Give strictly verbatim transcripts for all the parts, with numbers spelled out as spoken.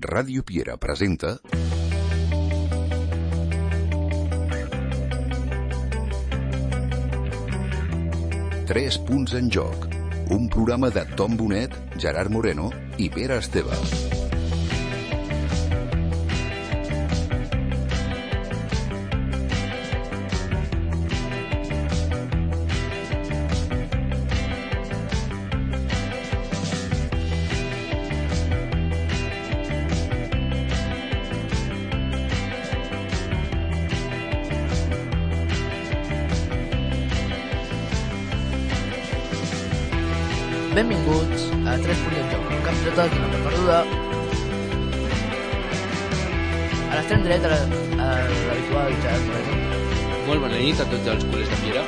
Ràdio Piera presenta Tres punts en joc, un programa de Tom Bonet, Gerard Moreno i Pere Esteve. Benvinguts a Tres punts en joc, un camp de tot, una perduda. A l'extrem dret, a l'habitual Gerard Moreno. Molt bona nit a tots els culers de Piera.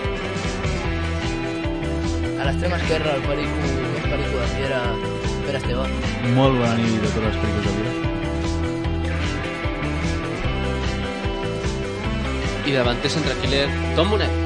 A l'extrem esquerre, el perico, el perico de Piera, Pere Esteve. Molt bona nit a tots els pericos de Piera. I davanter centre-killer, Tom Bonet.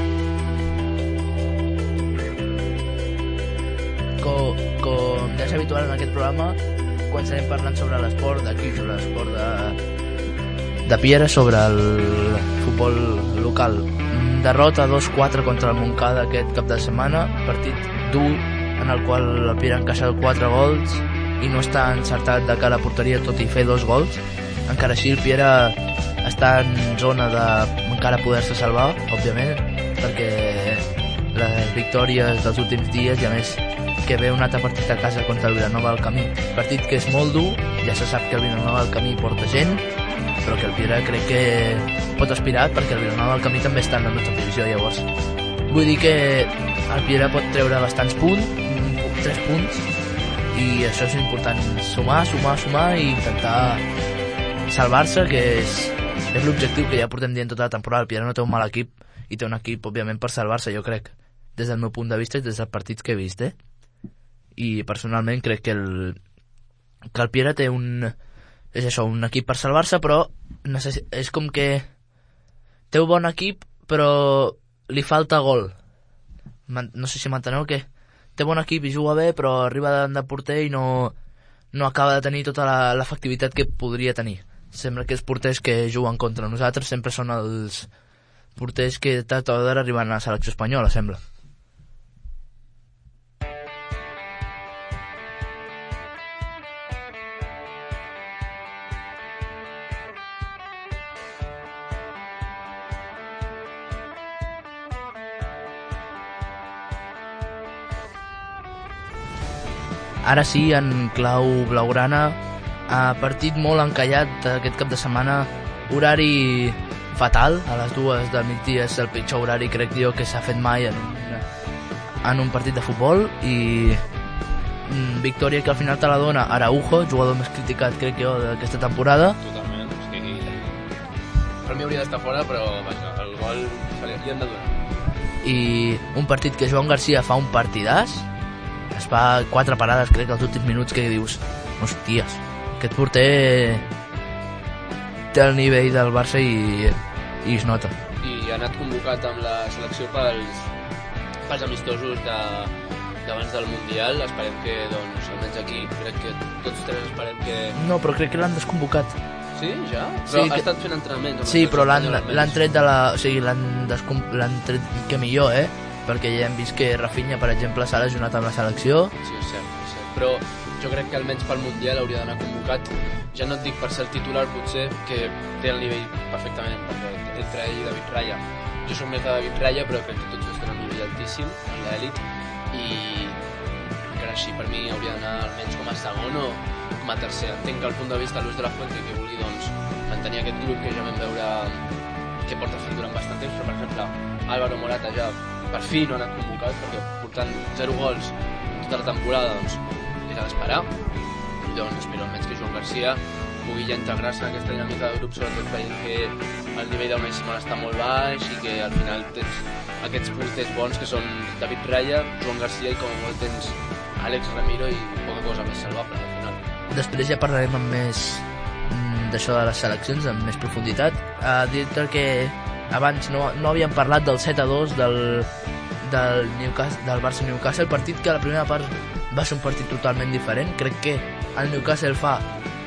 Com, com ja és habitual en aquest programa, quan estarem parlant sobre l'esport d'aquí, sobre l'esport de, de Piera, sobre el futbol local. Derrota dos quatre contra el Montcada aquest cap de setmana, partit dur en el qual el Piera ha encaixat quatre gols i no està encertat de cara a porteria, tot i fer dos gols. Encara així el Piera està en zona de encara poder-se salvar, òbviament, perquè les victòries dels últims dies i a més que ve un altre partit a casa contra el Vilanova al Camí, partit que és molt dur, ja se sap que el Vilanova al Camí porta gent, però que el Piera crec que pot aspirar perquè el Vilanova al Camí també està en la nostra posició. Llavors vull dir que el Piera pot treure bastants punts, tres punts, i això és important, sumar, sumar, sumar i intentar salvar-se, que és, és l'objectiu que ja portem dient tota la temporada. El Piera no té un mal equip i té un equip òbviament per salvar-se, jo crec, des del meu punt de vista i des dels partits que he vist, eh? I personalment crec que el, que el Piera té un, és això, un equip per salvar-se, però necess, és com que té un bon equip però li falta gol. Man, no sé si m'enteneu, que té bon equip i juga bé però arriba davant de porter i no, no acaba de tenir tota la, l'efectivitat que podria tenir. Sembla que els porters que juguen contra nosaltres sempre són els porters que tard o d'hora arriben a la selecció espanyola, sembla. Ara sí, en clau blaugrana, ha partit molt encallat aquest cap de setmana, horari fatal, a les dues del migdia és el pitjor horari, crec jo, que s'ha fet mai en, en un partit de futbol, i mm, victòria que al final te la dona Araujo, jugador més criticat, crec jo, d'aquesta temporada. Totalment, és que aquí per mi hauria d'estar fora, però vaja, el gol se li han de donar. I un partit que Joan Garcia fa un partidàs, es fa quatre parades, crec, als últims minuts, que dius, hòsties, aquest porter té el nivell del Barça i, i es nota. I ha anat convocat amb la selecció pels, pels amistosos de, d'abans del Mundial. Esperem que, doncs, almenys aquí, crec que tots tres esperem que... No, però crec que l'han desconvocat. Sí, ja? Sí, però que... ha estat fent entrenaments. Sí, però l'han, l'han tret de la... O sigui, l'han, descom... l'han tret que millor, eh? Perquè ja hem vist que Rafinha, per exemple, s'ha lesionat amb la selecció. Sí, és cert, és cert. Però jo crec que almenys pel Mundial hauria d'anar convocat. Ja no et dic per ser el titular, potser, que té el nivell perfectament, perquè entre ell i David Raya. Jo soc més de David Raya, però crec que tots dos tenen un nivell altíssim en l'elit, i encara així per mi hauria d'anar almenys com a segon o com a tercer. Entenc que al punt de vista Luis de la Fuente, que vulgui, doncs, mantenir aquest grup que ja vam veure que porta fent durant bastant temps, però per exemple Álvaro Morata ja per fi no ha anat convocat, perquè portant zero gols tota la temporada, doncs era d'esperar. Llavors espero almenys que Joan Garcia pugui ja integrar-se en aquesta dinàmica de grup, sobretot veient que el nivell del Simón està molt baix i que al final tens aquests porters bons que són David Raya, Joan Garcia i com a molt tens Àlex Ramiro i poca cosa més salvable al final. Després ja parlarem amb més d'això de les seleccions amb més profunditat. A dir-te que abans no, no havíem parlat del set a dos del, del, Newcastle, del Barça-Newcastle, partit que a la primera part va ser un partit totalment diferent. Crec que el Newcastle fa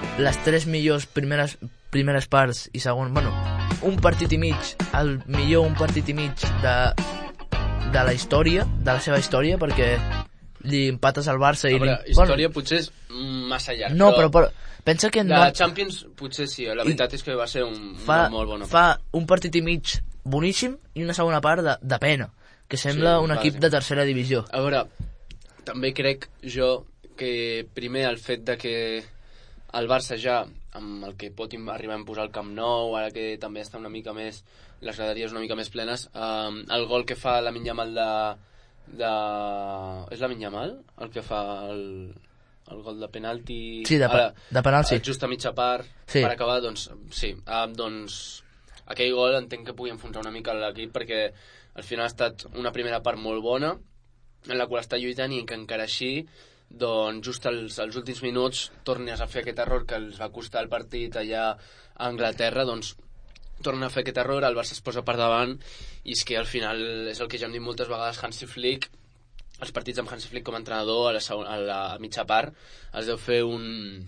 les tres millors primeres, primeres parts i segon, bueno, un partit i mig, el millor un partit i mig de, de la història, de la seva història, perquè li empates al Barça i... Veure, li... història bueno, potser és massa llarg, no, però, però pensa que... De no... Champions potser sí, la veritat és que va ser un, fa, una molt bona part. Fa un partit i mig boníssim i una segona part de, de pena, que sembla Sí, un equip bàsic. de tercera divisió. A veure, també crec jo que primer el fet de que el Barça ja, amb el que pot arribar a posar al Camp Nou, ara que també està una mica més, les graderies una mica més plenes, eh, el gol que fa Lamine Yamal de... de... És Lamine Yamal? El que fa el, el gol de penalti... Sí, de, ara, de penal, sí. Just a mitja part, sí. Per acabar, doncs, sí, eh, doncs, aquell gol entenc que pugui enfonsar una mica l'equip, perquè al final ha estat una primera part molt bona, en la qual està lluitant, i que encara així, doncs, just als, als últims minuts tornes a fer aquest error que els va costar el partit allà a Anglaterra, doncs torna a fer aquest error, el Barça es posa per davant, i és que al final és el que ja hem dit moltes vegades, Hansi Flick, els partits amb Hansi Flick com a entrenador a la, segon, a la mitja part es deu fer un,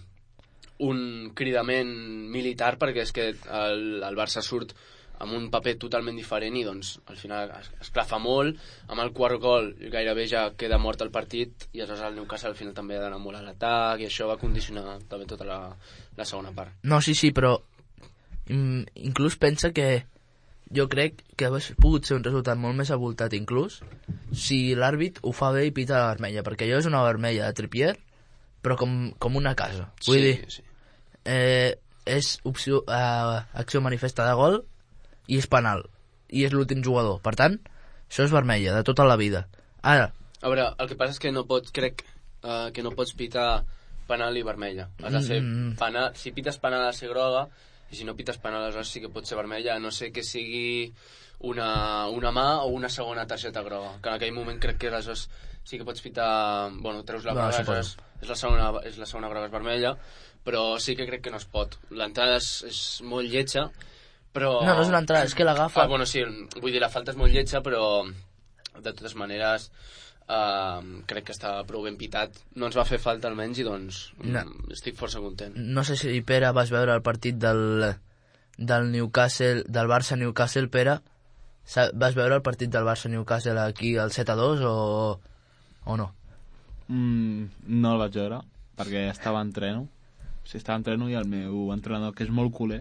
un cridament militar, perquè és que el, el Barça surt amb un paper totalment diferent i doncs al final es, esclafa molt. Amb el quart gol gairebé ja queda mort el partit, i aleshores el Newcastle al final també ha d'anar molt a l'atac, i això va condicionar també tota la, la segona part. No, sí, sí, però in, inclús pensa que jo crec que hauria pogut ser un resultat molt més avoltat inclús si l'àrbit ho fa bé i pita la vermella, perquè allò és una vermella de Trippier però com, com una casa, vull sí, dir sí. Eh, és opció, eh, acció manifesta de gol i és penal, i és l'últim jugador, per tant, això és vermella de tota la vida. Ara, a veure, el que passa és que no pots, crec uh, que no pots pitar penal i vermella, has de ser Mm. penal, si pites penal ha de ser groga, i si no pites penal aleshores sí que pot ser vermella, a no ser que sigui una, una mà o una segona targeta groga, que en aquell moment crec que aleshores sí que pots pitar, bueno, treus la No, groga, suposo. aleshores és la segona, és la segona groga és vermella, però sí que crec que no es pot. L'entrada és, és molt lletja, però... no, no és una entrada, és que l'agafa... Ah, bueno, sí, vull dir, la falta és molt lletja, però de totes maneres uh, crec que està prou ben pitat. No ens va fer falta almenys i doncs No. mm, estic força content. No sé si, Pere, vas veure el partit del, del Newcastle, del Barça-Newcastle, Pere? Sa- Vas veure el partit del Barça-Newcastle aquí al set a dos o, o no? Mm, no el vaig veure, perquè estava en treno. O sigui, estava en treno i el meu entrenador, que és molt culer.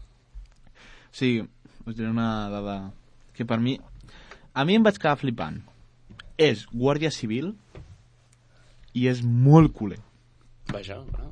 O sigui, us diré una dada que per mi... A mi em vaig quedar flipant. És guàrdia civil i és molt culer. Vaja, bueno,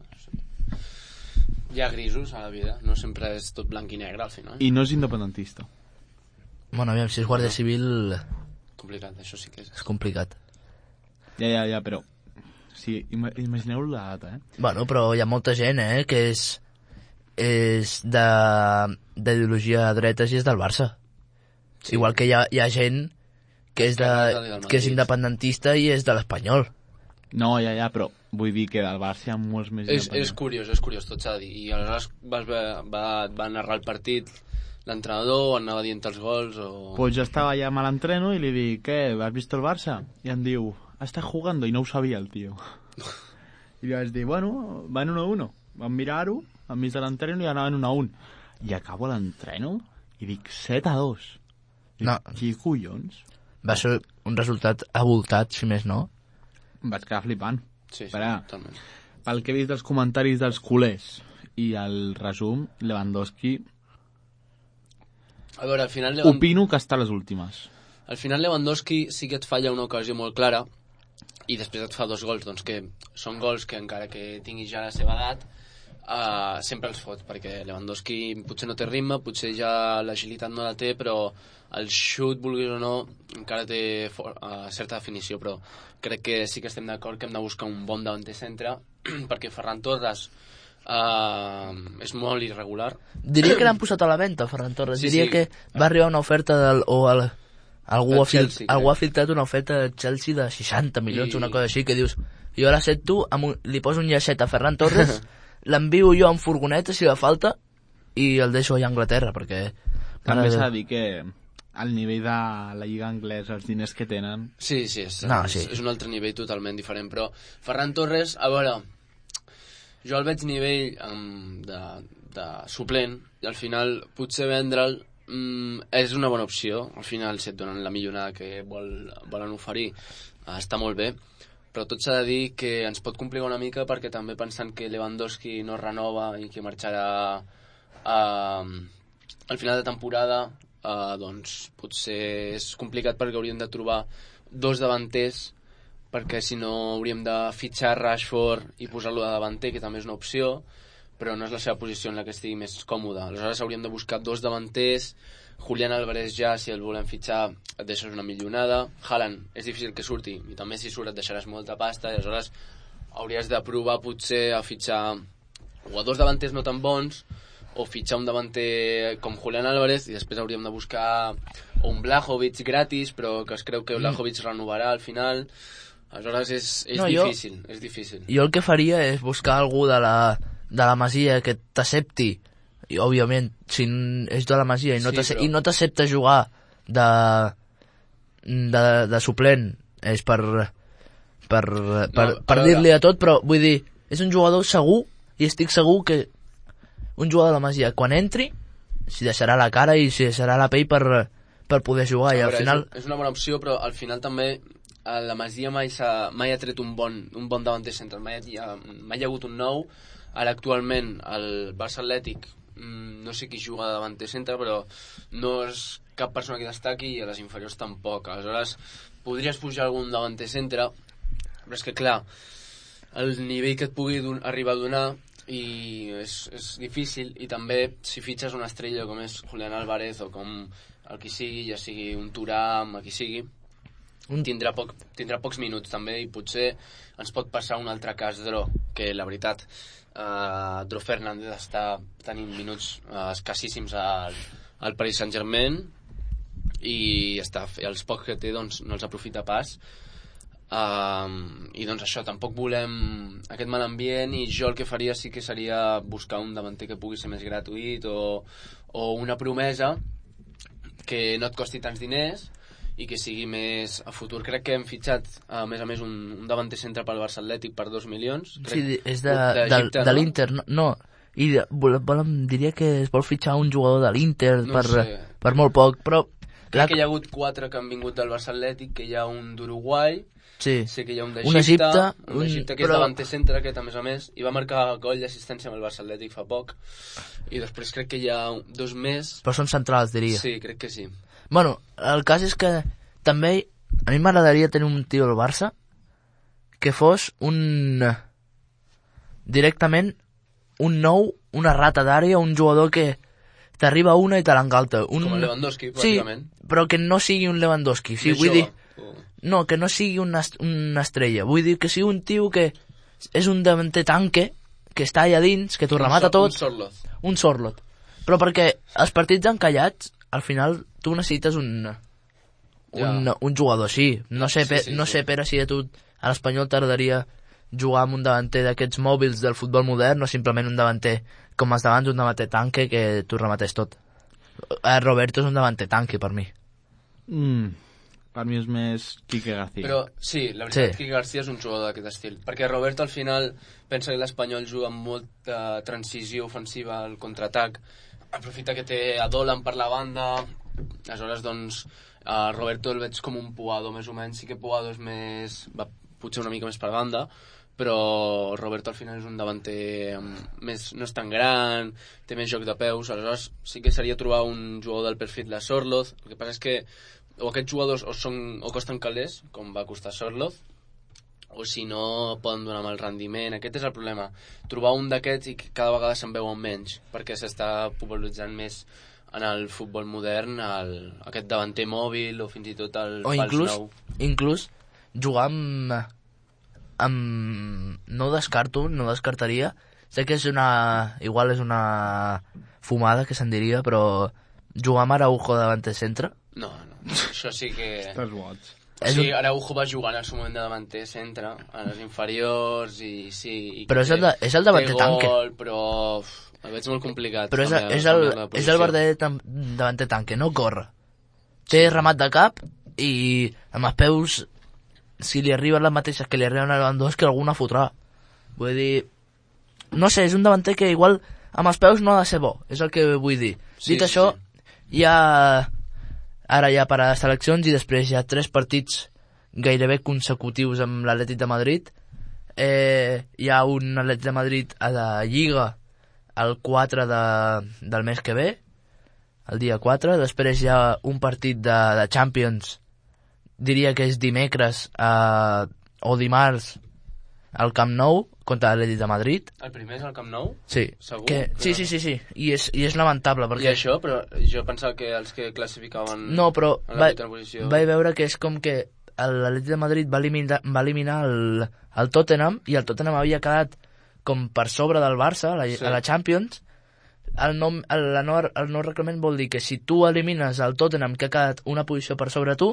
hi ha grisos a la vida, no sempre és tot blanc i negre al final. I no és independentista. Bueno, aviam, si és guàrdia civil Complicat, això sí que és. és complicat. Ja, ja, ja, però... Sí, ima- imagineu la data, eh? Bueno, però hi ha molta gent, eh, que és, és de, d'ideologia de dretes i és del Barça. Sí. Igual que hi ha, hi ha gent que és, de, Esquerra del Madrid. que és independentista i és de l'Espanyol. No, ja, ja, però vull dir que del Barça hi ha molts més És, és independents. curiós, és curiós, tot s'ha de dir. I aleshores vas, ve- va, va narrar el partit l'entrenador, anava dient els gols o... Pues jo estava allà a l'entreno i li dic, què, has vist el Barça? I em diu, està jugando, i no ho sabia el tio. I li vaig dir, bueno, van uno a uno. Vam mirar-ho, vam vist l'entreno i anaven uno a un. I acabo l'entreno i dic, set a dos. I No. dic, qui collons? Va ser un resultat avoltat, si més no. Em vaig quedar flipant. Sí, sí, Espera. totalment. Pel que he vist dels comentaris dels culers i el resum, Lewandowski, A veure, al final... Lewand... opino que està a les últimes. Al final Lewandowski sí que et falla una ocasió molt clara i després et fa dos gols, doncs que són gols que encara que tinguis ja la seva edat uh, sempre els fot, perquè Lewandowski potser no té ritme, potser ja l'agilitat no la té, però el xut, vulguis o no, encara té for, uh, certa definició, però crec que sí que estem d'acord que hem de buscar un bon davanter centre perquè Ferran Torres uh, és molt irregular. Diria que l'han posat a la venda, Ferran Torres. Sí, Diria sí. que va arribar una oferta del, o el, algú, Del ha fil, Chelsea, algú crec. ha filtrat una oferta del Chelsea de seixanta milions, I- una cosa així, que dius, jo l'accepto, amb un, li poso un llacet a Ferran Torres, l'envio jo en furgoneta si fa falta i el deixo allà a Anglaterra, perquè... També mare s'ha de- de dir que al nivell de la lliga anglesa, els diners que tenen... Sí, sí, és, No, és, sí. és un altre nivell totalment diferent, però Ferran Torres, a veure, jo el veig nivell um, de, de suplent i al final potser vendre'l um, és una bona opció. Al final, si et donen la millonada que vol, volen oferir, uh, està molt bé. Però tot s'ha de dir que ens pot complicar una mica perquè també pensant que Lewandowski no renova i que marxarà uh, al final de temporada, uh, doncs potser és complicat perquè hauríem de trobar dos davanters, perquè si no hauríem de fitxar Rashford i posar-lo de davanter, que també és una opció, però no és la seva posició en la que estigui més còmoda. Aleshores hauríem de buscar dos davanters. Julián Álvarez ja, si el volem fitxar, et deixes una milionada. Haaland és difícil que surti, i també si surt et deixaràs molta pasta, i aleshores hauries de provar potser a fitxar o a dos davanters no tan bons, o fitxar un davanter com Julián Álvarez, i després hauríem de buscar un Blajovic gratis, però que es creu que Blajovic renovarà al final. Aleshores és, és no, difícil, jo, és difícil. Jo el que faria és buscar algú de la, de la Masia que t'accepti, i òbviament si és de la Masia i no sí, però... no t'accepta jugar de, de, de suplent, és per per, per, no, per dir-li a tot, però vull dir, és un jugador segur, i estic segur que un jugador de la Masia quan entri s'hi deixarà la cara i s'hi deixarà la pell per, per poder jugar, i al veure, final és, és una bona opció, però al final també a la Masia mai, ha, mai ha tret un bon, un bon davanter central, mai ha, mai hi ha hagut un nou. Ara actualment el Barça Atlètic, no sé qui juga de davanter centre, però no és cap persona que destaqui, i a les inferiors tampoc. Aleshores podries pujar algun davanter centre, però és que clar, el nivell que et pugui arribar a donar i és, és difícil, i també si fitxes una estrella com és Julián Álvarez o com el qui sigui, ja sigui un Thuram, el qui sigui, tindrà, poc, tindrà pocs minuts també, i potser ens pot passar un altre cas Dro, que la veritat uh, Dro Fernández està tenint minuts uh, escassíssims al, al Paris Saint-Germain, i està, els pocs que té doncs, no els aprofita pas, uh, i doncs això, tampoc volem aquest mal ambient, i jo el que faria sí que seria buscar un davanter que pugui ser més gratuït, o, o una promesa que no et costi tants diners i que sigui més a futur. Crec que hem fitxat a més a més un, un davanter centre pel Barça Atlètic per dos milions. Crec, sí, és de, de, de, de l'Inter, no? no. I de, vol, vol, diria que es vol fitxar un jugador de l'Inter no per, sé. per molt poc, però crec la... que hi ha hagut quatre que han vingut del Barça Atlètic, que hi ha un d'Uruguai, sí. sé que hi ha un d'Egipte, un Egipte, un d'Egipte que però... és davanter centre, aquest a més a més, i va marcar gol d'assistència amb el Barça Atlètic fa poc, i després crec que hi ha dos més. Però són centrals, diria. Sí, crec que sí. Bueno, el cas és que també a mi m'agradaria tenir un tio al Barça que fos un directament un nou, una rata d'àrea, un jugador que t'arriba una i te l'engalta. Un... Com el Lewandowski, pràcticament. Sí, però que no sigui un Lewandowski. Sí, vull dir... No, que no sigui una, una estrella. Vull dir que sigui un tio que és un davanter tanque, que està allà dins, que t'ho remata tot. Un Sorloth. Un Sorloth. Però perquè els partits encallats, al final, tu necessites un... Un, ja. un jugador així. No sé, sí, sí, no sé sí. Pere, si a tu a l'Espanyol t'agradaria jugar amb un davanter d'aquests mòbils del futbol modern, o simplement un davanter com els davants, un davanter tanque que tu remates tot. Eh, Roberto és un davanter tanque per mi. Mm, per mi és més Quique García. Però sí, la veritat, sí. Quique García és un jugador d'aquest estil, perquè Roberto al final pensa que l'Espanyol juga amb molta transició ofensiva al contraatac, aprofita que té a Dolan per la banda, aleshores doncs Uh, Roberto el veig com un Puado, més o menys. Sí que Puado és més... va potser una mica més per banda, però Roberto al final és un davanter més, no és tan gran, té més joc de peus, aleshores sí que seria trobar un jugador del perfil de Sorloth. El que passa és que o aquests jugadors o, són, o costen calés, com va costar Sorloth, o si no poden donar mal rendiment. Aquest és el problema, trobar un d'aquests i que cada vegada se'n veuen menys, perquè s'està popularitzant més en el futbol modern el, aquest davanter mòbil, o fins i tot el o fals inclús, nou. inclús jugar amb, amb no descarto, no descartaria, sé que és una igual és una fumada que se'n diria, però jugar amb Araujo davanter centre no, no, això sí que estàs boig. Sí, Araujo va jugar en el seu moment de davanter centre a les inferiors i sí i però és el, de, és el davanter tanque gol, però uf, el veig molt complicat. Però és, a, és, el, és el verdader davanter tanque, no corre. Té sí. Remat de cap i amb els peus, si li arriben les mateixes que li arriben a Lewandowski, alguna fotrà. Vull dir, no sé, és un davanter que igual amb els peus no ha de ser bo, és el que vull dir. Sí, Dit sí, això, sí. hi ha ara hi ha per a seleccions i després hi ha tres partits gairebé consecutius amb l'Atlètic de Madrid. Eh, hi ha un Atlètic de Madrid a la Lliga el quatre de, del mes que ve, el dia quatre. Després hi ha un partit de, de Champions, diria que és dimecres eh, o dimarts al Camp Nou contra l'Atlètic de Madrid. El primer és al Camp Nou? Sí. Segur? Que, sí, sí, sí, sí. I és, i és lamentable perquè... I això, però jo pensava que els que classificaven no, però en va, la vuitena posició... vaig veure que és com que l'Atlètic de Madrid va eliminar, va eliminar el, el Tottenham i el Tottenham havia quedat com per sobre del Barça a la, Sí. a la Champions. El, nom, el, el, nou, el nou reglament vol dir que si tu elimines el Tottenham que ha quedat una posició per sobre tu,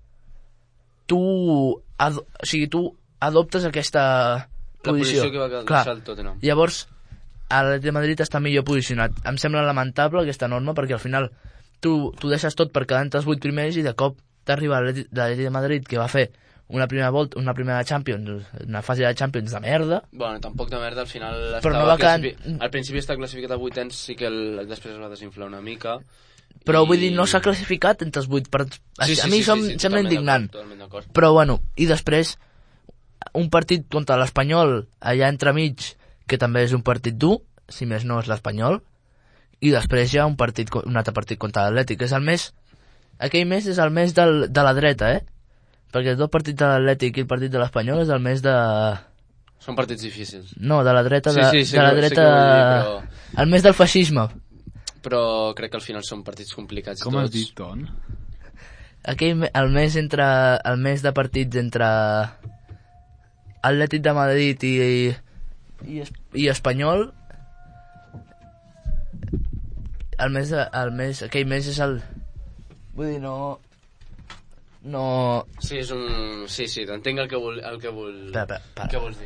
tu, ad, o sigui, tu adoptes aquesta La posició. posició que va quedar Clar. el Tottenham. Llavors, l'Atlètic de Madrid està millor posicionat. Em sembla lamentable aquesta norma perquè al final tu, tu deixes tot per quedar entre els vuit primers i de cop t'arriba l'Atlètic de Madrid que va fer una primera volta, una primera Champions, una fase de Champions de merda. Bueno, tampoc de merda, al final Però estava no va classifi... quedar- al principi està classificat a vuitens, sí que el... després es va desinflar una mica. Però I- vull dir, no s'ha classificat entre els vuit. Per... Sí, sí, a mi sí, això sí, em sí, sembla totalment indignant. d'acord, totalment d'acord. Però bueno, i després un partit contra l'Espanyol allà entremig, que també és un partit dur, si més no és l'Espanyol, i després hi ha un partit, co- un altre partit contra l'Atlètic, que és el mes, aquell mes és el mes del, de la dreta, eh? Perquè el partit de l'Atlètic i el partit de l'Espanyol és el mes de... Són partits difícils. No, de la dreta, Sí, de, sí, sí de la que- sí dreta... que vull dir, El mes del feixisme. Però crec que al final són partits complicats Com tots. has dit, Ton? Aquell, me- el mes entre el mes de partits entre Atlètic de Madrid i, i, es- i Espanyol, el mes, de, el mes aquell mes és el, vull dir, no no Sí, és un... Sí, sí, t'entenc el que vol... El que vol... Espera, espera, para. Què vols dir?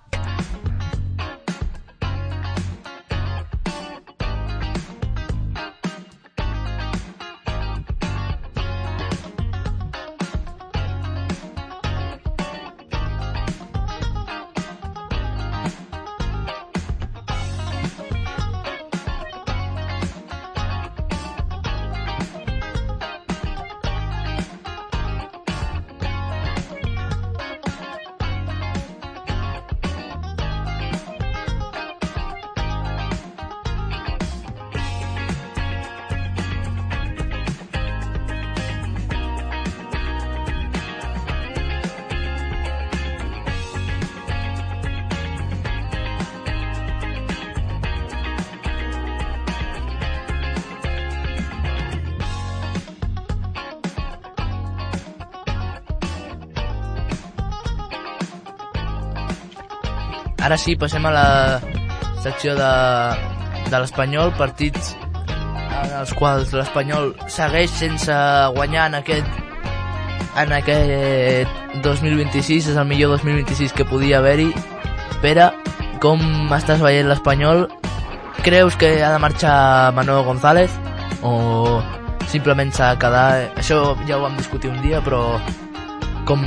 Ara sí, passem a la secció de, de l'Espanyol, partits en els quals l'Espanyol segueix sense guanyar en aquest en aquest dos mil vint-i-sis, és el millor dos mil vint-i-sis que podia haver-hi. Pere, com estàs veient l'Espanyol? Creus que ha de marxar Manuel González o simplement s'ha de quedar? Això ja ho vam discutir un dia, però com,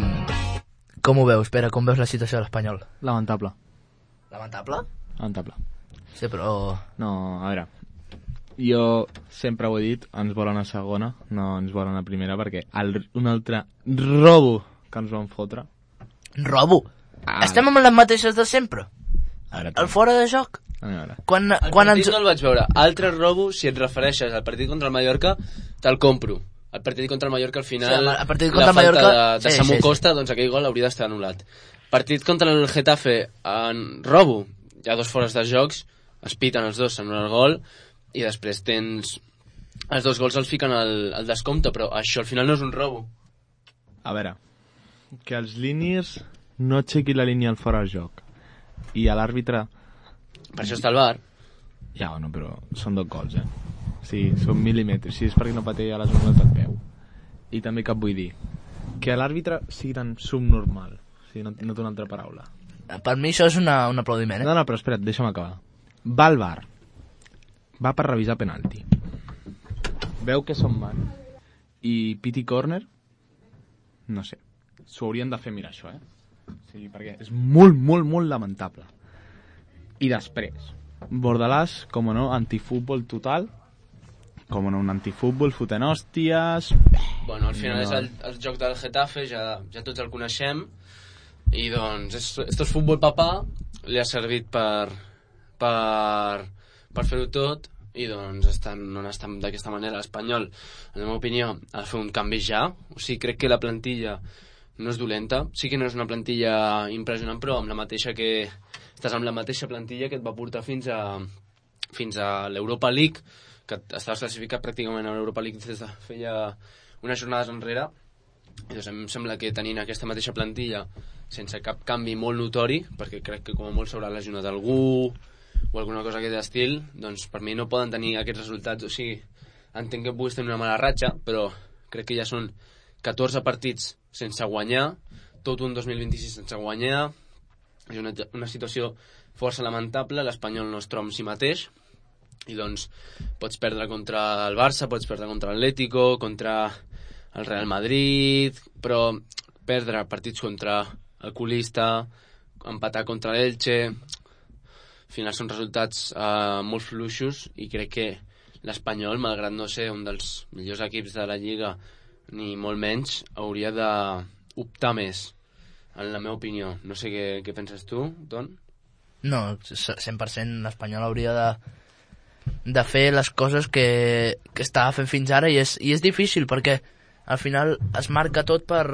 com ho veus, Pere? Com veus la situació de l'Espanyol? Lamentable. Lamentable? Lamentable. Sí, però... No, a veure, jo sempre ho he dit, ens volen a segona, no ens volen a primera, perquè el, un altre robo que ens van fotre. Robo! Ah. Estem amb les mateixes de sempre. A veure, El fora de joc. a veure. Quan, El quan partit ens... no el vaig veure. Altre robo, si et refereixes al partit contra el Mallorca, te'l compro. El partit contra el Mallorca, al final, Sí, el partit contra la el Mallorca, falta de, de sí, Samu sí, sí. Costa, doncs aquell gol hauria d'estar anul·lat. Partit contra el Getafe, en robo, hi ha dos fores de jocs, es piten els dos, s'anul·la el gol, i després tens... Els dos gols els fiquen al, al descompte, però això al final no és un robo. A veure, que els línies no aixequin la línia al fora de joc i a l'àrbitre... Per això està el bar. Ja, bueno, però són dos gols, eh? Sí, són mil·límetres. Si és perquè no patella les ungles del peu. I també cap vull dir que l'àrbitre sigui tan subnormal. O sigui, no, no té una altra paraula. Per mi això és una, un aplaudiment, eh? No, no, però espera't, deixa'm acabar. Va al bar. Va per revisar penalti. Veu que són man. I piti corner, no sé. S'ho haurien de fer mirar, això, eh? O sigui, perquè és molt, molt, molt lamentable. I després, Bordalàs, com no, antifútbol total, com no, un antifútbol, fotent hòsties... Bueno, al final no. és el, el joc del Getafe, ja, ja tots el coneixem, i doncs, esto, esto és futbol papà, li ha servit per, per, per fer-ho tot, i doncs estan, no estan d'aquesta manera. L'Espanyol, en la meva opinió, ha de fer un canvi ja. O sigui, crec que la plantilla no és dolenta, sí que no és una plantilla impressionant, però amb la mateixa que estàs amb la mateixa plantilla que et va portar fins a fins a l'Europa League, que estaves classificat pràcticament a l'Europa League des de feia unes jornades enrere. I doncs em sembla que tenint aquesta mateixa plantilla sense cap canvi molt notori, perquè crec que com a molt s'haurà lesionat algú o alguna cosa d'aquest estil, doncs per mi no poden tenir aquests resultats. O sigui, entenc que puguis tenir una mala ratxa, però crec que ja són catorze partits sense guanyar, tot un dos mil vint-i-sis sense guanyar. És una, una situació força lamentable. L'Espanyol no es troba amb si mateix, i doncs pots perdre contra el Barça, pots perdre contra l'Atlético, contra el Real Madrid, però perdre partits contra el colista, empatar contra l'Elche, al final són resultats eh, molt fluixos, i crec que l'Espanyol, malgrat no ser un dels millors equips de la Lliga, ni molt menys, hauria d'optar més, en la meva opinió. No sé què, què penses tu, Ton? No, cent per cent l'Espanyol hauria de, de fer les coses que, que estava fent fins ara, i és, i és difícil perquè al final es marca tot per,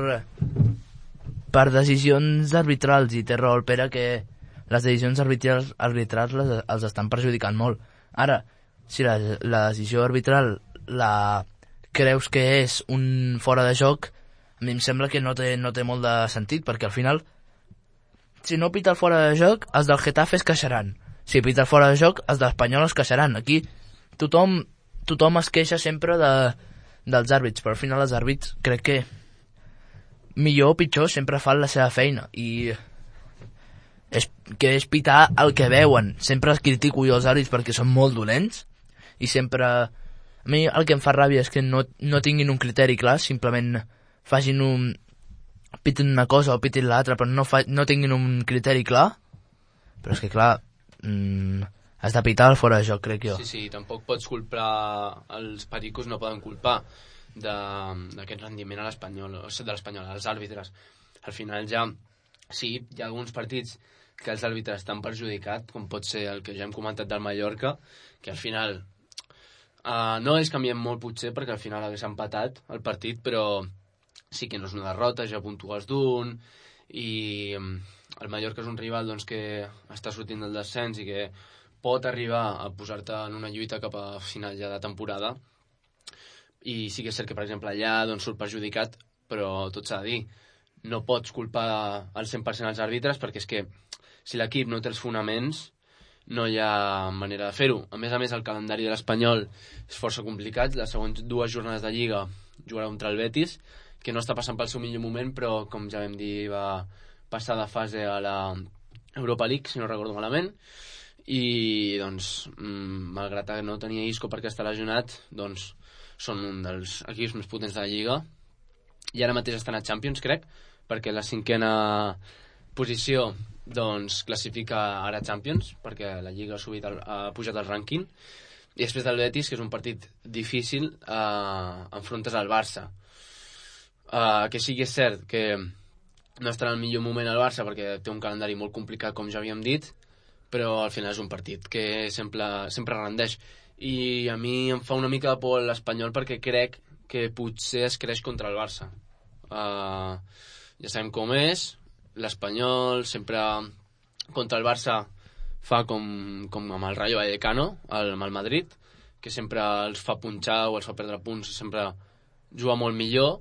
per decisions arbitrals, i té raó el Pere que les decisions arbitrals, arbitrals les, els estan perjudicant molt. Ara, si la, la decisió arbitral la creus que és un fora de joc, a mi em sembla que no té, no té molt de sentit, perquè al final, si no pita el fora de joc, els del Getafe es queixaran. Si pita el fora de joc, els de l'Espanyol es queixaran. Aquí tothom, tothom es queixa sempre de, dels àrbits, però al final els àrbits crec que millor o pitjor sempre fan la seva feina, i és, que és pitar el que veuen. Sempre els critico jo els àrbits perquè són molt dolents, i sempre a mi el que em fa ràbia és que no, no tinguin un criteri clar, simplement facin un pitin una cosa o pitin l'altra, però no, fa, no tinguin un criteri clar. Però és que clar, mmm, has de pitar el fora de joc, crec jo. Sí, sí, tampoc pots culpar, els pericos no poden culpar d'aquest rendiment a l'Espanyol, o sigui, de l'Espanyol, als àrbitres. Al final ja, sí, hi ha alguns partits que els àrbitres estan perjudicats, com pot ser el que ja hem comentat del Mallorca, que al final uh, no és canviem molt potser, perquè al final hagués empatat el partit, però sí que no és una derrota, ja puntuals d'un, i um, el Mallorca és un rival doncs, que està sortint del descens i que pot arribar a posar-te en una lluita cap a final ja de temporada. I sí que és cert que, per exemple, allà doncs, surt perjudicat, però tot s'ha de dir, no pots culpar al cent per cent els àrbitres, perquè és que si l'equip no té els fonaments, no hi ha manera de fer-ho. A més a més, el calendari de l'Espanyol és força complicat. Les següents dues jornades de Lliga jugarà contra el Betis, que no està passant pel seu millor moment, però, com ja vam dir, va passar de fase a la Europa League, si no recordo malament, i, doncs, mmm, malgrat que no tenia Isco perquè està lesionat, doncs, són un dels equips més potents de la Lliga, i ara mateix estan a Champions, crec, perquè la cinquena posició doncs classifica ara Champions, perquè la Lliga ha, subit el, ha pujat el rànquing, i després del Betis, que és un partit difícil, eh, enfrontes al Barça. Eh, que sí que és cert que no estarà en el millor moment al Barça, perquè té un calendari molt complicat, com ja havíem dit, però al final és un partit que sempre, sempre rendeix. I a mi em fa una mica de por l'Espanyol, perquè crec que potser es creix contra el Barça. Uh, ja sabem com és, l'Espanyol sempre contra el Barça fa com, com amb el Rayo Vallecano, el, amb el Madrid, que sempre els fa punxar o els fa perdre punts, sempre juga molt millor,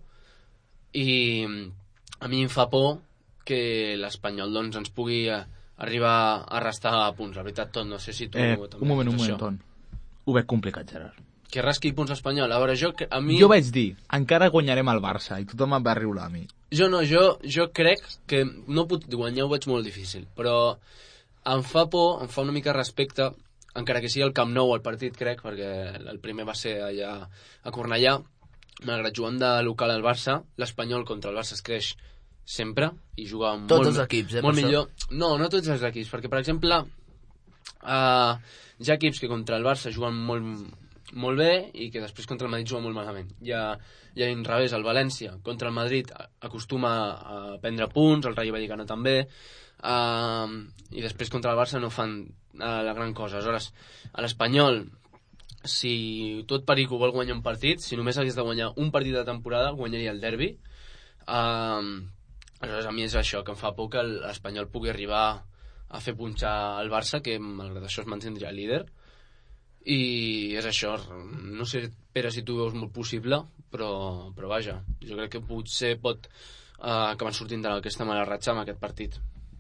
i a mi em fa por que l'Espanyol doncs, ens pugui arribar a restar a punts. La veritat, tot, no sé si tu... Eh, també un moment, un això. moment, Ton. Ho veig complicat, Gerard. Que rasqui punts l'Espanyol. A veure, jo... A mi... Jo vaig dir, encara guanyarem el Barça, i tothom em va riure a mi. Jo no, jo, jo crec que no puc guanyar, ho veig molt difícil, però em fa por, em fa una mica respecte, encara que sigui el Camp Nou el partit, crec, perquè el primer va ser allà a Cornellà, malgrat jugant de local al Barça, l'Espanyol contra el Barça es creix sempre, i juga tots molt, els equips, eh, molt per millor. No, no tots els equips, perquè, per exemple, Uh, hi ha equips que contra el Barça juguen molt, molt bé i que després contra el Madrid juguen molt malament. Hi ha, hi ha revés, el València contra el Madrid acostuma a prendre punts, el Rayo Vallecano també, uh, i després contra el Barça no fan uh, la gran cosa. Aleshores, a l'Espanyol, si tot Perico vol guanyar un partit, si només hagués de guanyar un partit de temporada, guanyaria el derbi. Uh, aleshores, a mi és això, que em fa por que l'Espanyol pugui arribar a fer punxar el Barça, que malgrat això es mantindria líder. I és això, no sé, Pere, si tu veus molt possible, però, però vaja, jo crec que potser pot uh, acabar sortint d'aquesta mala ratxa amb aquest partit.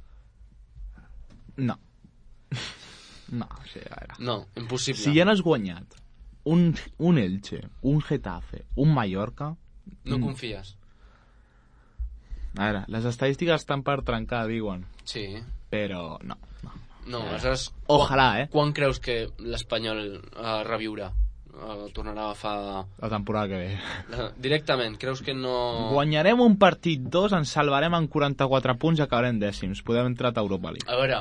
No. No, o sigui, a veure. No, impossible. Si ja n'has guanyat un, un Elche, un Getafe, un Mallorca... No confies? A veure, les estadístiques estan per trencar, diuen. Sí. Però no, no. No, aleshores... Ojalà, eh? Quan creus que l'Espanyol uh, reviurà? Uh, tornarà a agafar... La temporada que ve. Uh, directament, creus que no... Guanyarem un partit dos, ens salvarem en quaranta-quatre punts i acabarem dècims. Podem entrar a Europa League. A veure,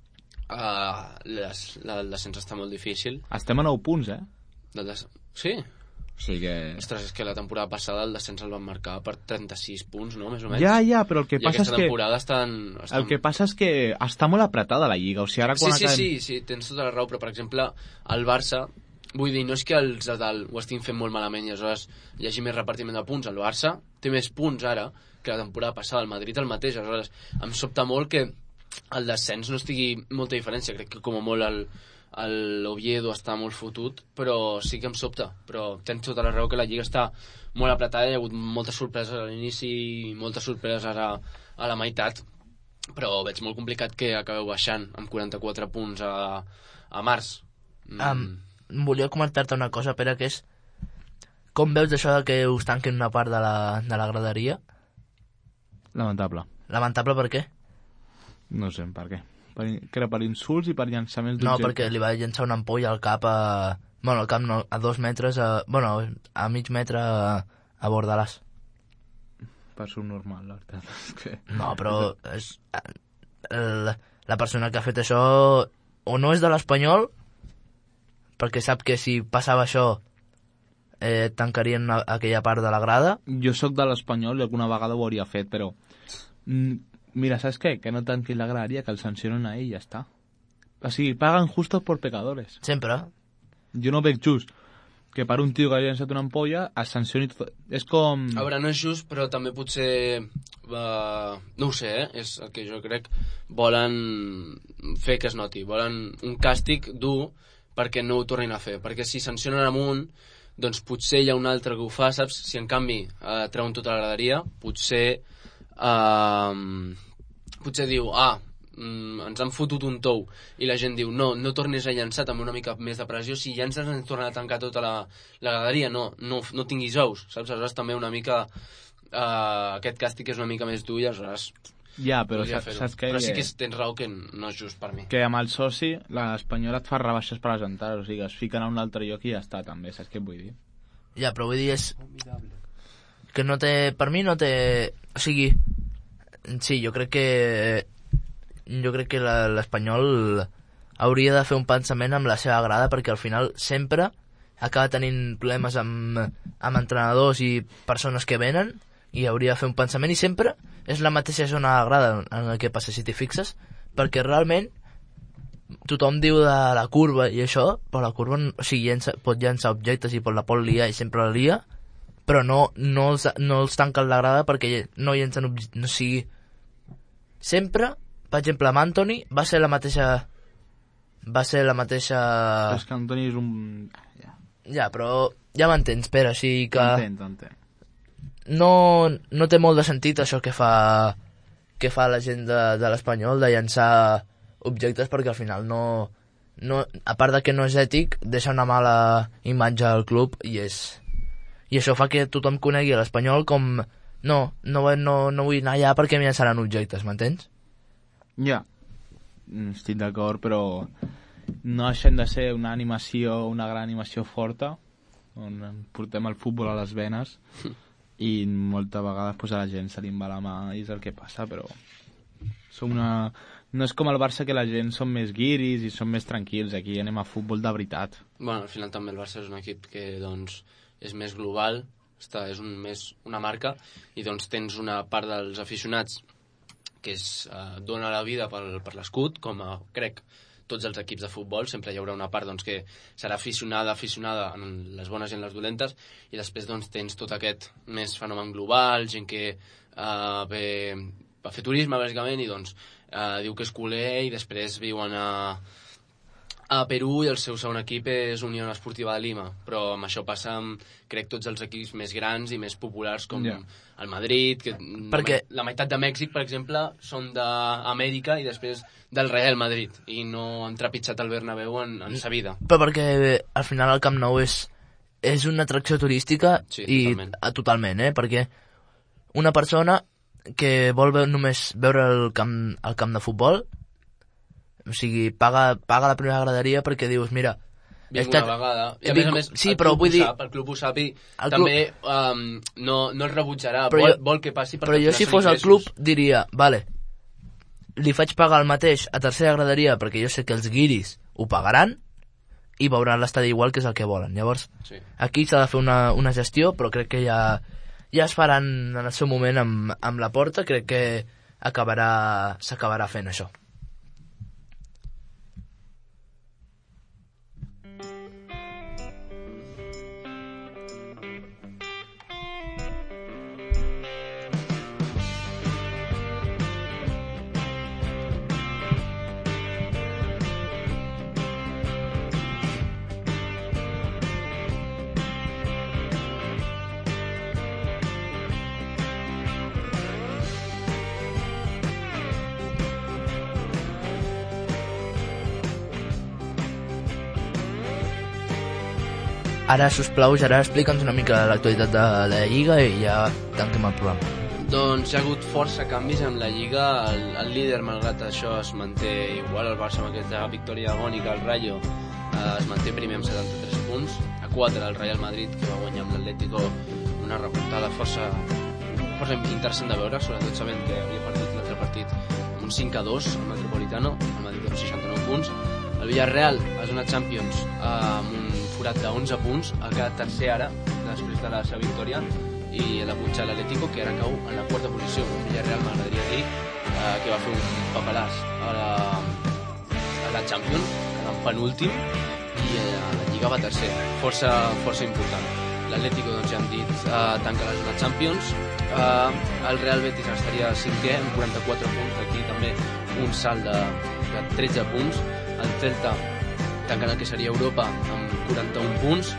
uh, les, la, el descens està molt difícil. Estem a nou punts, eh? Del des... Sí? O sigui que... Ostres, és que la temporada passada el descens el van marcar per trenta-sis punts, no? Més o menys. Ja, ja, però el que I passa és que... I aquesta temporada estan, estan... El que passa és que està molt apretada la Lliga. O sigui, ara quan sí, sí, acabem... sí, sí, tens tota la raó, però per exemple, el Barça, vull dir, no és que els de dalt ho estiguin fent molt malament i aleshores hi hagi més repartiment de punts. El Barça té més punts ara que la temporada passada. El Madrid el mateix. Aleshores, em sobta molt que el descens no estigui molta diferència. Crec que com a molt el... l'Oviedo està molt fotut, però sí que em sobta. Però tens tota la raó que la Lliga està molt apretada, hi ha hagut moltes sorpreses a l'inici i moltes sorpreses ara a la meitat, però veig molt complicat que acabeu baixant amb quaranta-quatre punts a, a març. Mm. Um, volia comentar-te una cosa, Pere, que és com veus això de que us tanquin una part de la, de la graderia? Lamentable. Lamentable per què? No sé per què. Per, que era per insults i per llançaments no, d'objectes. perquè li va llançar una ampolla al cap a... Bueno, al cap no, a dos metres, a, bueno, a mig metre a, a Bordalàs. Per ser normal, la veritat. És que... No, però és, la, la persona que ha fet això o no és de l'Espanyol, perquè sap que si passava això eh, tancarien una, aquella part de la grada. Jo sóc de l'Espanyol i alguna vegada ho hauria fet, però... Mm, mira, ¿sabes qué? Que no tanquin la graderia, que el sancionen a ell i ja està. O sigui, paguen justos por pecadores. Sempre. Jo no veig just que per un tio que ha llançat una ampolla es sancioni tot. És com... A veure, no és just, però també potser... Uh, no ho sé, eh? És el que jo crec. Volen fer que es noti. Volen un càstig dur perquè no ho tornin a fer. Perquè si sancionen amunt, doncs potser hi ha un altre que ho fa, saps? Si en canvi uh, treuen tota la graderia, potser... Uh, potser diu ah, mm, ens han fotut un tou i la gent diu no, no tornis a llançar amb una mica més de pressió, si llances ens tornen a tancar tota la, la graderia, no, no, no tinguis ous, saps? Aleshores també una mica uh, aquest càstig és una mica més dur i aleshores ja, però saps, saps que... però sí que tens raó que no és just per mi, que amb el soci l'Espanyol et fa rebaixes per les entrades, o sigui, es fiquen a un altre lloc i ja està també, saps què et vull dir? Ja, però vull dir és que no té, per mi no té, o sigui, sí, jo crec que jo crec que l'Espanyol hauria de fer un pensament amb la seva grada, perquè al final sempre acaba tenint problemes amb, amb entrenadors i persones que venen, i hauria de fer un pensament, i sempre és la mateixa zona de la grada en el que passa, si t'hi fixes, perquè realment tothom diu de la curva i això, però la curva, o sigui, llença, pot llançar objectes i pot la pot liar i sempre la lia, però no, no, els, no els tanquen la grada perquè no llencen objectes, no sigui... Sempre, per exemple, amb Anthony va ser la mateixa... Va ser la mateixa... És que Anthony és un... Ja, ja però ja m'entens, Pere, o sigui que... T'entenc, t'entenc. No, no té molt de sentit això que fa, que fa la gent de, de l'Espanyol, de llançar objectes, perquè al final no, no... A part de que no és ètic, deixa una mala imatge al club i és... I això fa que tothom conegui l'Espanyol com... No, no, no, no vull anar allà perquè m'hi llançaran objectes, m'entens? Ja, estic d'acord, però no deixem de ser una animació, una gran animació forta, on portem el futbol a les venes, i moltes vegades pues, a la gent se li en va la mà i és el que passa, però som una... no és com el Barça que la gent són més guiris i són més tranquils, aquí anem a futbol de veritat. Bueno, al final també el Barça és un equip que doncs, és més global, està, és un, més una marca, i doncs tens una part dels aficionats que es eh, dona la vida per, per l'escut, com a, crec, tots els equips de futbol, sempre hi haurà una part doncs, que serà aficionada, aficionada en les bones i en les dolentes, i després doncs, tens tot aquest més fenomen global, gent que eh, ve a fer turisme, bàsicament, i doncs eh, diu que és culer i després viuen a, a Perú i el seu segon equip és Unió Esportiva de Lima, però amb això passa amb, crec, tots els equips més grans i més populars com yeah. el Madrid, que Perquè... la meitat de Mèxic, per exemple, són d'Amèrica i després del Real Madrid, i no han trepitjat el Bernabéu en, en sa vida. Però perquè al final el Camp Nou és, és una atracció turística sí, i totalment. A, totalment, eh? Perquè una persona que vol ve només veure el camp, el camp de futbol, o sigui, paga, paga la primera graderia perquè dius, mira... Vinc estat... una vegada. I a Vinc... més a més, sí, el, però club vull dir... sap, el club ho sap i el també club... um, no, no el rebutjarà, però vol, jo... vol que passi perquè... Però jo si fos el club diria, vale, li faig pagar el mateix a tercera graderia perquè jo sé que els guiris ho pagaran i veuran l'estadi igual, que és el que volen. Llavors, sí. Aquí s'ha de fer una, una gestió, però crec que ja, ja es faran en el seu moment amb, amb la Porta, crec que acabarà, s'acabarà fent això. Ara, sisplau, Gerard, explica'ns una mica l'actualitat de la Lliga i ja tanquem el programa. Doncs hi ha hagut força canvis en la Lliga. El, el líder, malgrat això, es manté igual. El Barça, amb aquesta victòria agònica, el Rayo, eh, es manté primer amb setanta-tres punts. A quatre, el Real Madrid, que va guanyar amb l'Atlético una remuntada força, força interessant de veure, sobretot sabent que havia perdut l'altre partit amb un cinc a dos al Metropolitano, el Madrid amb seixanta-nou punts. El Villarreal es dona Champions eh, amb un forat d'onze punts, ha quedat tercer ara, després de la seva victòria, i l'ha punxat l'Atlético, que ara cau en la quarta posició. El Villarreal m'agradaria dir eh, que va fer un papalàs a la, a la Champions, quedant penúltim, i eh, la Lliga va tercer, força, força important. L'Atlético, doncs ja hem dit, eh, tanca la zona Champions. Eh, el Real Betis estaria cinquè amb quaranta-quatre punts, aquí també un salt de, de tretze punts. El Celta tancant el que seria Europa amb quaranta-un punts.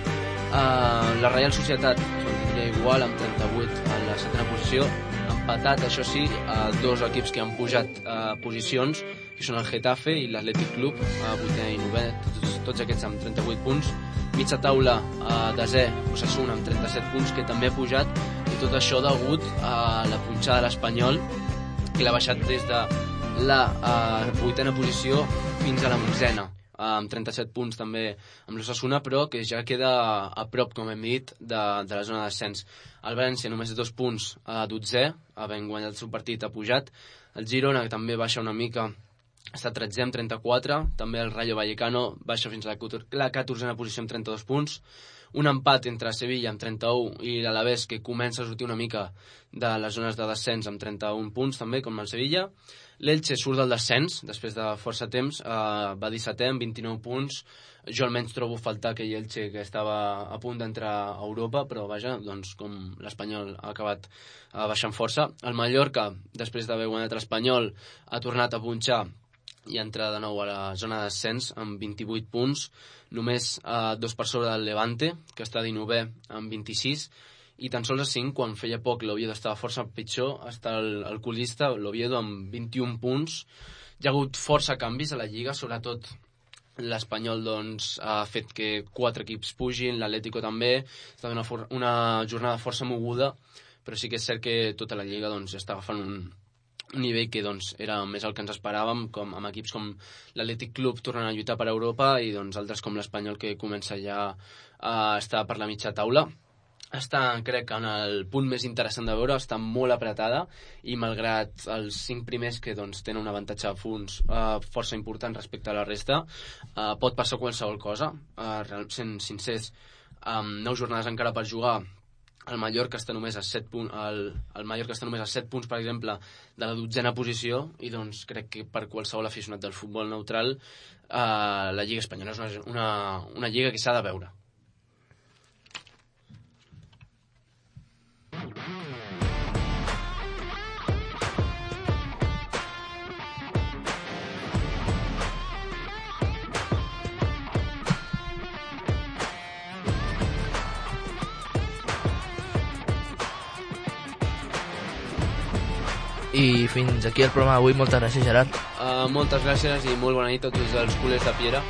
Uh, la Real Societat es mantindria igual amb trenta-vuit en la setena posició, empatat, això sí, a dos equips que han pujat uh, posicions, que són el Getafe i l'Atlètic Club, a uh, vuitè i novè, tots, tots aquests amb trenta-vuit punts. Mitja taula a uh, desè, Osasuna amb trenta-set punts, que també ha pujat, i tot això degut a la punxada de l'Espanyol, que l'ha baixat des de la uh, vuitena posició fins a la onzena, amb trenta-set punts també amb l'Osasuna, però que ja queda a prop, com hem dit, de, de la zona de descens. El València només dos punts a dotzè, havent guanyat el seu partit, ha pujat. El Girona, que també baixa una mica, està tretzè amb trenta-quatre. També el Rayo Vallecano baixa fins a la catorzena posició amb trenta-dos punts. Un empat entre Sevilla amb trenta-u i l'Alavés, que comença a sortir una mica de les zones de descens amb trenta-un punts també, com el Sevilla. L'Elche surt del descens després de força temps, eh, va dissetè amb vint-i-nou punts. Jo almenys trobo faltar aquell Elche que estava a punt d'entrar a Europa, però vaja, doncs com l'Espanyol ha acabat eh, baixant força. El Mallorca, després d'haver guanyat l'Espanyol, ha tornat a punxar i entra de nou a la zona de descens amb vint-i-vuit punts, només eh, dos per sobre del Levante, que està dinovè amb vint-i-sis, i tan sols a cinc, quan feia poc l'Oviedo estava força pitjor, està el, el colista, l'Oviedo, amb vint-i-un punts. Hi ha hagut força canvis a la Lliga, sobretot l'Espanyol doncs, ha fet que quatre equips pugin, l'Atlético també, està una, for- una jornada força moguda, però sí que és cert que tota la Lliga doncs, està agafant un, un nivell que doncs, era més el que ens esperàvem, com, amb equips com l'Atlètic Club tornant a lluitar per Europa i doncs, altres com l'Espanyol, que comença ja a estar per la mitja taula. està, crec, en el punt més interessant de veure, està molt apretada i malgrat els cinc primers que doncs, tenen un avantatge de punts uh, força important respecte a la resta, uh, pot passar qualsevol cosa. Uh, sent sincers, um, nou jornades encara per jugar. El Mallorca està només a set punts, el, el Mallorca està només a set punts, per exemple, de la dotzena posició, i doncs crec que per qualsevol aficionat del futbol neutral uh, la Lliga Espanyola és una, una, una lliga que s'ha de veure. I fins aquí el programa d'avui. Moltes gràcies, Gerard. Uh, moltes gràcies i molt bona nit a tots els culers de Piera.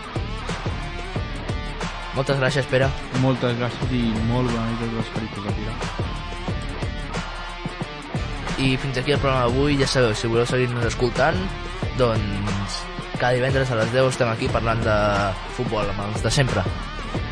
Moltes gràcies, Pere. Moltes gràcies i molt bona nit a tots els peritos de Piera. I fins aquí el programa d'avui. Ja sabeu, si voleu seguir-nos escoltant, doncs cada divendres a les deu estem aquí parlant de futbol amb els de sempre.